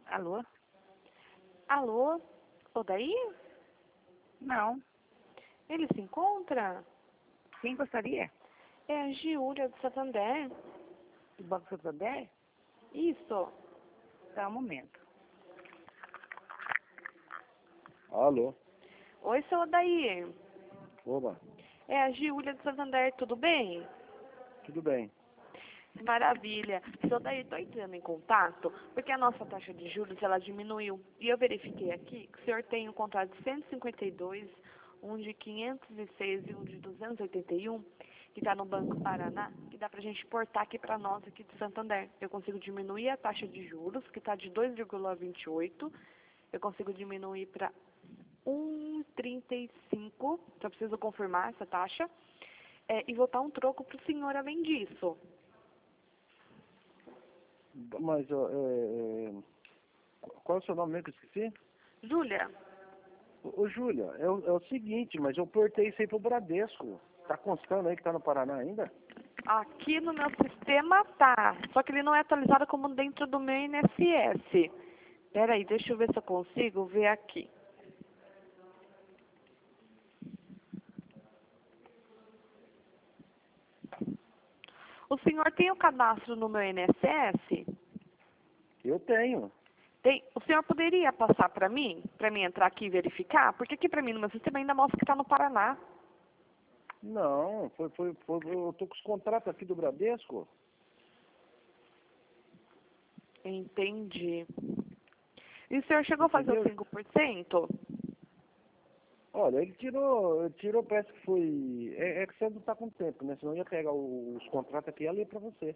Alô? Alô? Odaí? Não. Ele se encontra? Quem gostaria? É a Giúlia do Santander. Do Banco Santander? Isso. Só um momento. Alô? Oi, seu Odaí. Oba, É a Giúlia do Santander, tudo bem? tudo bem. Maravilha. Seu Odaí, estou entrando em contato porque a nossa taxa de juros ela diminuiu. E eu verifiquei aqui que o senhor tem um contrato de 152, um de 506 e um de 281, que está no Banco Paraná, que dá para a gente portar aqui para nós, aqui de Santander. Eu consigo diminuir a taxa de juros, que está de 2,28. Eu consigo diminuir para 1,35. Só preciso confirmar essa taxa. E botar um troco para o senhor além disso. Mas, qual é o seu nome mesmo que eu esqueci? Júlia, Ô, Júlia, é o seguinte, mas eu portei isso aí pro Bradesco. Tá constando aí que tá no Paraná ainda? aqui no meu sistema tá, só que ele não é atualizado como dentro do meu INSS. Peraí, deixa eu ver se eu consigo ver aqui. O senhor tem o cadastro no meu INSS? Eu tenho. Tem. O senhor poderia passar para mim entrar aqui e verificar? Porque aqui para mim no meu sistema ainda mostra que está no Paraná. Não, eu tô com os contratos aqui do Bradesco. Entendi. E o senhor chegou a fazer os Entendeu? 5%? Olha, ele tirou, parece que foi... É que você não tá com tempo, né? Senão eu ia pegar os contratos aqui e ia ler pra você.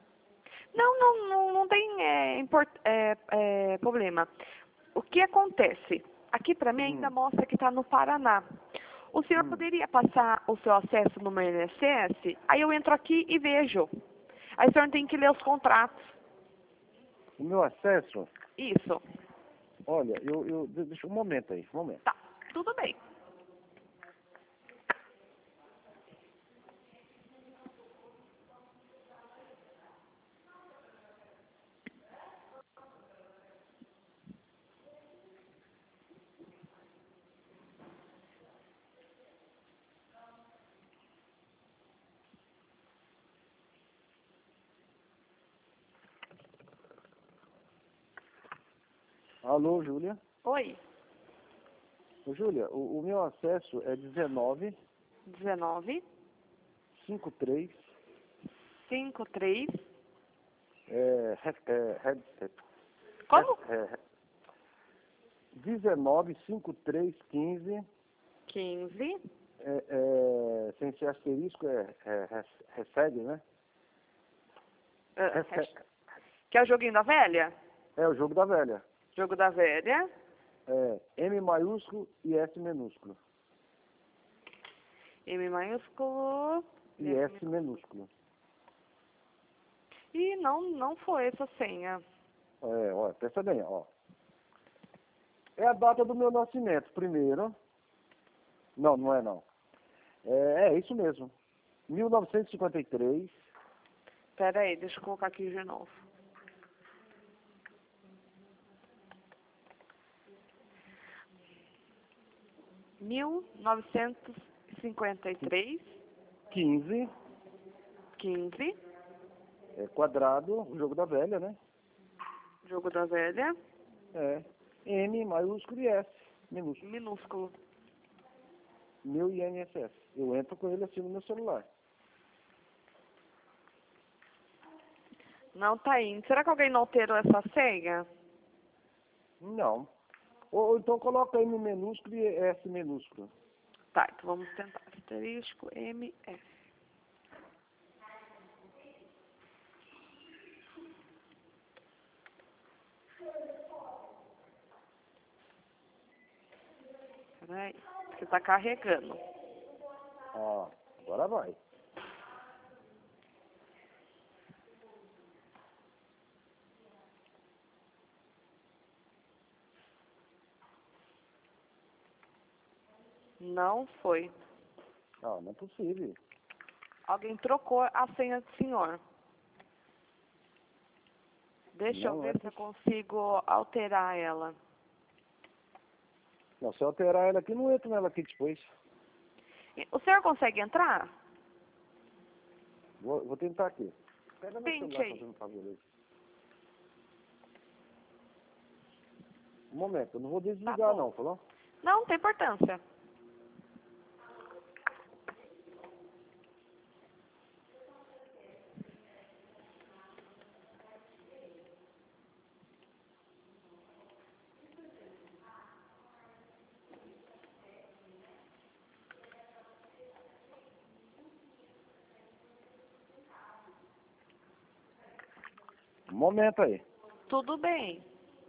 Não tem problema. O que acontece? Aqui para mim ainda mostra que está no Paraná. O senhor poderia passar o seu acesso no meu INSS? Aí eu entro aqui e vejo. Aí o senhor tem que ler os contratos. O meu acesso, Isso. olha, deixa um momento aí, um momento. Tá, tudo bem. Alô, Júlia? Oi. Ô, Júlia, o meu acesso é 19 19, 53 53. headset. Como? 19 53 15 15. sem ser asterisco, recebe, né? Que é o joguinho da velha? É o jogo da velha. Jogo da velha. M maiúsculo e S minúsculo. M maiúsculo. E S minúsculo. E não foi essa senha. Olha, pensa bem, ó. É a data do meu nascimento, primeiro. Não, não é não. É isso mesmo. 1953. Pera aí, deixa eu colocar aqui de novo. Mil novecentos e 15. 15, Quadrado, o jogo da velha, né? jogo da velha, M maiúsculo e S minúsculo. minúsculo. Meu INSS. Eu entro com ele assim no meu celular. Não tá indo. Será que alguém não alterou essa senha? Não. Ou então coloca M minúsculo e S minúsculo. Tá, então vamos tentar. Asterisco MS. Peraí, você tá carregando. Agora vai. Não foi. Não é possível. Alguém trocou a senha do senhor. Deixa eu Não, ver é se eu consigo alterar ela. Não, se eu alterar ela aqui, não entro nela aqui depois. O senhor consegue entrar? Vou tentar aqui. Pega meu Tente celular, aí. fazendo um favor aí. Um momento, eu não vou desligar Tá bom. não, falou? Não, não tem importância. Um momento aí. Tudo bem.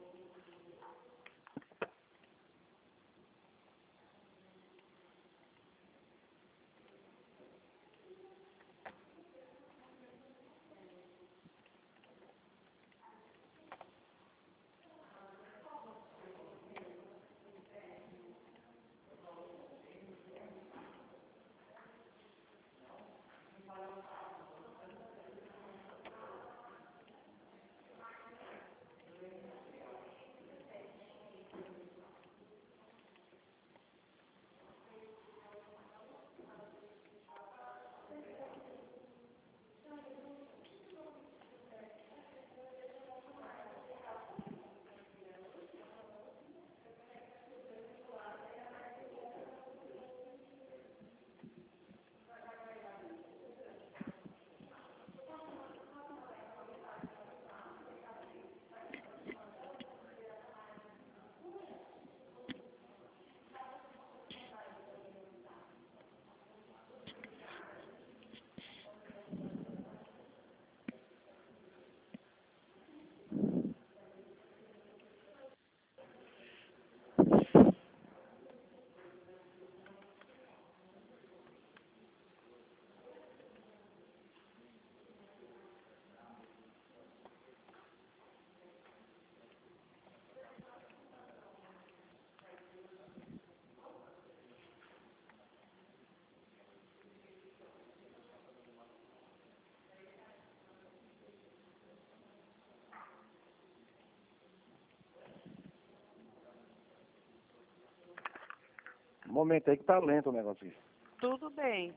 Um momento aí que tá lento o negócio aqui. Tudo bem.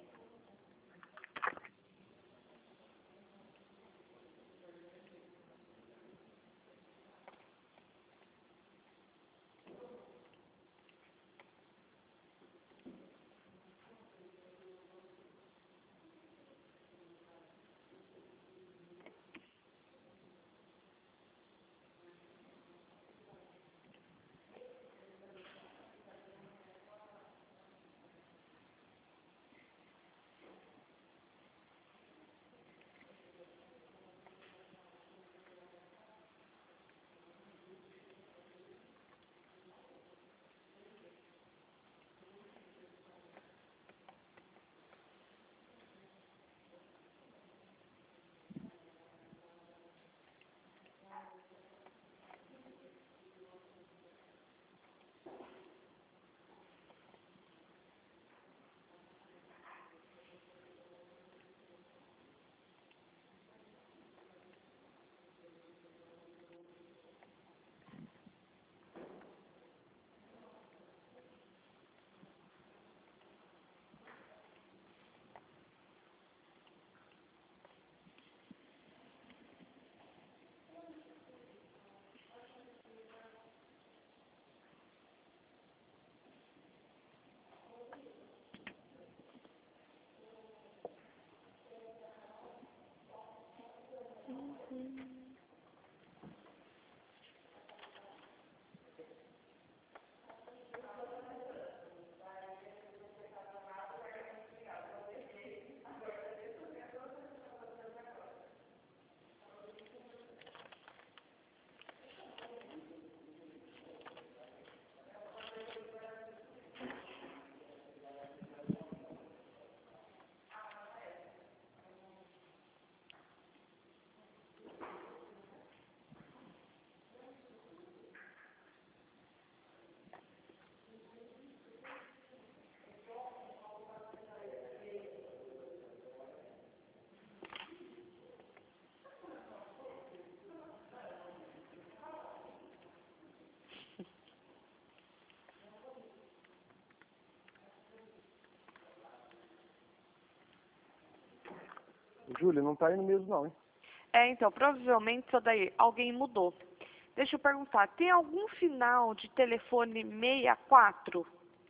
Júlia, não tá indo mesmo não, hein? Então, provavelmente isso daí, alguém mudou. Deixa eu perguntar, tem algum final de telefone 64?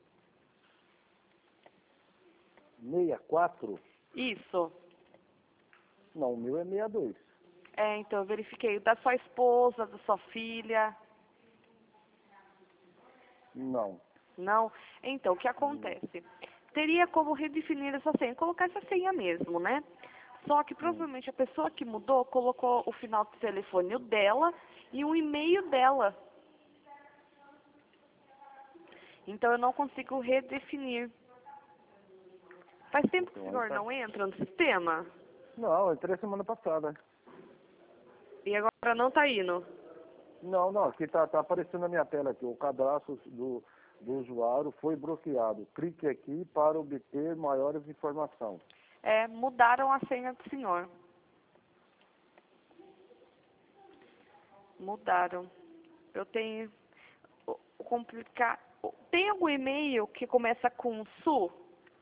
64? Isso. Não, o meu é 62. Então, eu verifiquei. O da sua esposa, da sua filha? Não. Não? Então, o que acontece? Teria como redefinir essa senha, colocar essa senha mesmo, né? Só que provavelmente a pessoa que mudou colocou o final do telefone dela e o e-mail dela. Então eu não consigo redefinir. Faz tempo que o senhor não entra no sistema? Não, eu entrei semana passada. E agora não está indo? Não, aqui tá aparecendo na minha tela aqui, o cadastro do usuário foi bloqueado. Clique aqui para obter maiores informações. Mudaram a senha do senhor. Mudaram. Eu tenho... Tem algum e-mail que começa com SU?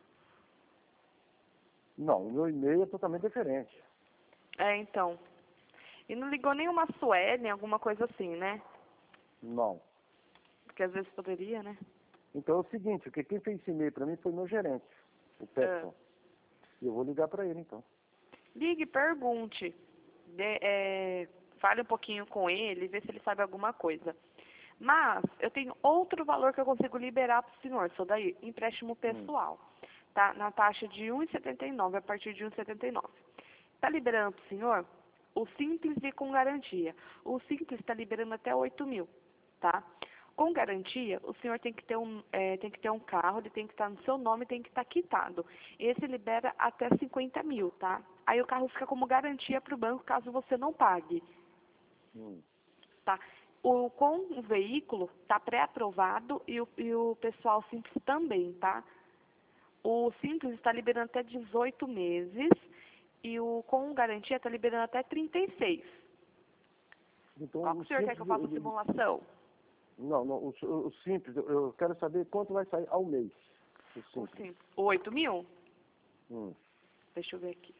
Não, o meu e-mail é totalmente diferente. Então. E não ligou nenhuma Suelen, alguma coisa assim, né? Não. Porque às vezes poderia, né? Então é o seguinte, porque quem fez esse e-mail para mim foi meu gerente, o Petson. Eu vou ligar para ele, então. Ligue, pergunte. Fale um pouquinho com ele, vê se ele sabe alguma coisa. Mas eu tenho outro valor que eu consigo liberar para o senhor, isso daí, empréstimo pessoal. Tá? Na taxa de R$ 1,79, a partir de R$ 1,79. Está liberando para o senhor o simples e com garantia. O simples está liberando até 8.000, tá? Com garantia, o senhor tem que ter um carro, ele tem que estar no seu nome, tem que estar quitado. Esse libera até 50.000, tá? Aí o carro fica como garantia para o banco caso você não pague. Tá? Com o veículo está pré-aprovado e o pessoal simples também, tá? O simples está liberando até 18 meses e com garantia está liberando até 36. Então, Qual que o senhor quer que eu faça a simulação? Não, o simples, eu quero saber quanto vai sair ao mês. O simples. O 8.000? Deixa eu ver aqui.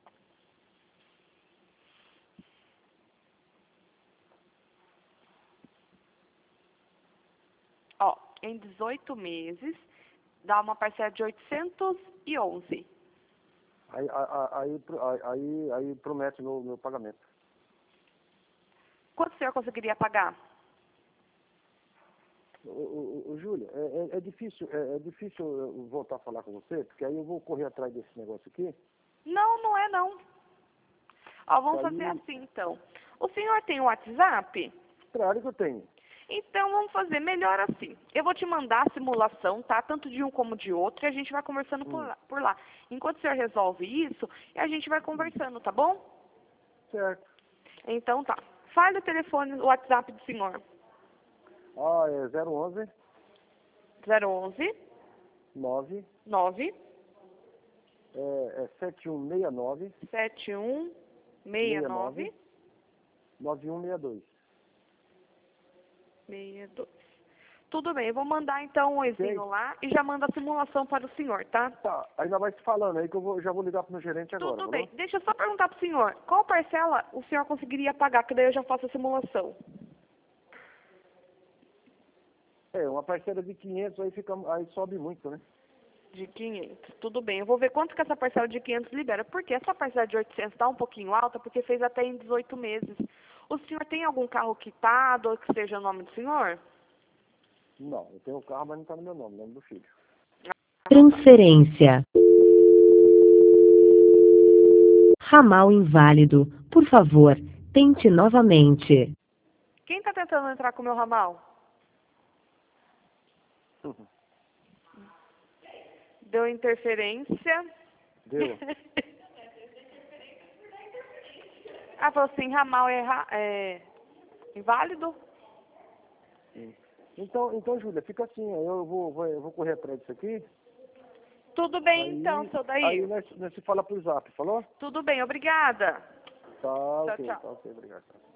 Ó, em 18 meses, dá uma parcela de 811. Aí promete meu pagamento. Quanto o senhor conseguiria pagar? Júlia, é difícil eu voltar a falar com você, porque aí eu vou correr atrás desse negócio aqui. Não é não. Ó, vamos fazer assim então. O senhor tem o WhatsApp? Claro que eu tenho. Então vamos fazer melhor assim. Eu vou te mandar a simulação, tá? Tanto de um como de outro, e a gente vai conversando por lá. Enquanto o senhor resolve isso, a gente vai conversando, tá bom? Certo. Então tá. Fale o telefone, o WhatsApp do senhor. É 011 011 9 9 7169 7169 9162. 62. Tudo bem, eu vou mandar então um oizinho lá e já mando a simulação para o senhor, tá? Tá, ainda vai se falando aí que já vou ligar pro meu gerente agora. Tudo bem, deixa eu só perguntar para o senhor, qual parcela o senhor conseguiria pagar, que daí eu já faço a simulação? Uma parcela de 500 aí sobe muito, né? De 500, tudo bem. Eu vou ver quanto que essa parcela de 500 libera. Porque essa parcela de 800 está um pouquinho alta, porque fez até em 18 meses. O senhor tem algum carro quitado ou que seja o nome do senhor? Não, eu tenho o carro, mas não está no meu nome, no nome do filho. Transferência. Ramal inválido. Por favor, tente novamente. Quem está tentando entrar com o meu ramal? Deu interferência. Deu. Falou assim, ramal é inválido? Então, Júlia, fica assim, eu vou correr atrás disso aqui. Tudo bem, então, seu daí. Aí nós se fala pro Zap, falou? Tudo bem, obrigada. Tá, Tchau, ok, tchau. tá ok, obrigado.